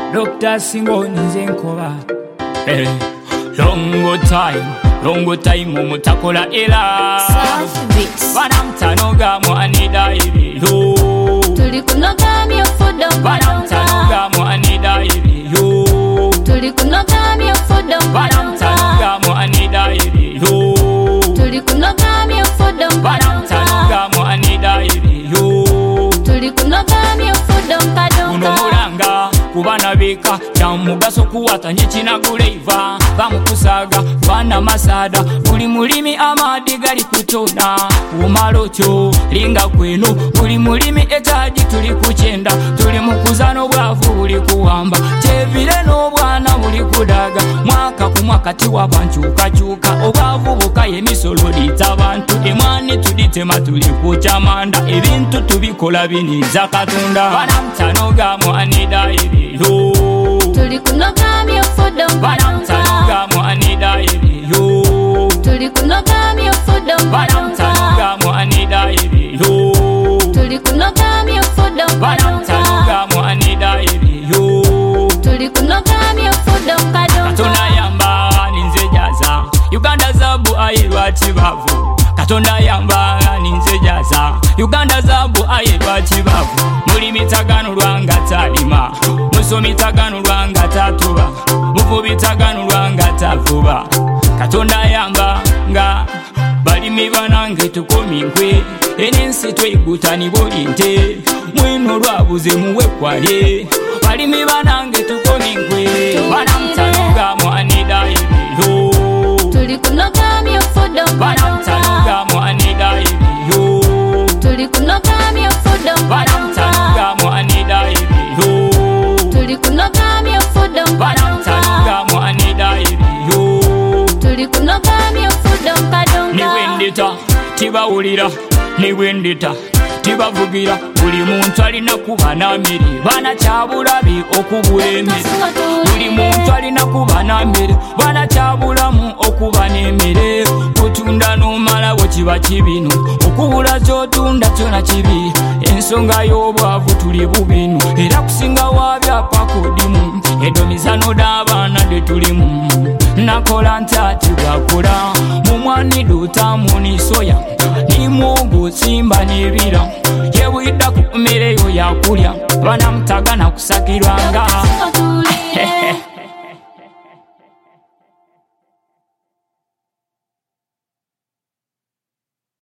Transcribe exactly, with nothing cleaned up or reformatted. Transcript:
Doctor Simoni Zenkoba. Hey, long time, long time mutakola era. Banamtanoga mwanida ibi yo. Tuli kunoga myofudo Banamtanoga mwanida ibi yo. Tuli kunoga myofudo Banamtanoga mwanida ibi yo. Tuli kunoga myofudo Banamtanoga mwanida ibi yo. Tuli kunoga myofudo kadonga. Uno mulanga kubana bika kyamugaso kuwatanye kinaguleiva bamukusaga bana masada buli mulimi amadi gali kutona umalocho linga kwenu buli mulimi etaji tuli kuchenda tuli mukuzano bwavu buli kuwamba chevile no bwana buli kudaga mwaka ku mwaka tiwa banchuka chuka obwavu bukaye misolodi tabantu emwani tuditema tuli kuchamanda ebintu tubikola biniza katonda banamtanoga mwanida ibi yo. Tuli kunoga myofudo Banamtanoga mwanida ibi yo. Tuli kunoga myofudo Banamtanoga mwanida ibi yo. Tuli kunoga myofudo Banamtanoga mwanida ibi yo. Tuli kunoga myofudo kadonga. Katonda yamba ninze jaza Uganda zabu ayirwa chibavu Katonda yamba ninze jaza Uganda zabu ayirwa chibavu Muri mitagano rwanga talima Muso mitagano rwanga tatuba Mufu mitagano rwanga tavuba Katonda yamba nga balimi banange tukomingwe enensi twegutani bolinte mwino lwabuze muwe kwale balimi banange tukomingwe banamtanoga mwanida ibiro Tuli kunoga myofudo banamtanoga mwanida ibiro Tuli kunoga myofudo banamtanoga mwanida ibiro Tuli kunoga myofudo banamtanoga mwanida ibiro Tuli kunoga myofudo kadonga. niwendita tibawulira niwendita tibavugira buli muntu alina kuba n'amere bana kyabulabi okubula emmere buli muntu alina kuba n'amere bana kyabulamu okuba n'emmere kutunda n'omalawo kiba kibino okubula kyotunda kyona kibi ensonga y'obwavu tuli bubino era kusinga wabyapa kudimu edomizano d'abaana de tulimu nakola ntati bwakola mumwani dutamu ni soya ni muogo simba n'ebira yewidda ku mmere yo yakulya banamutagana kusakirwanga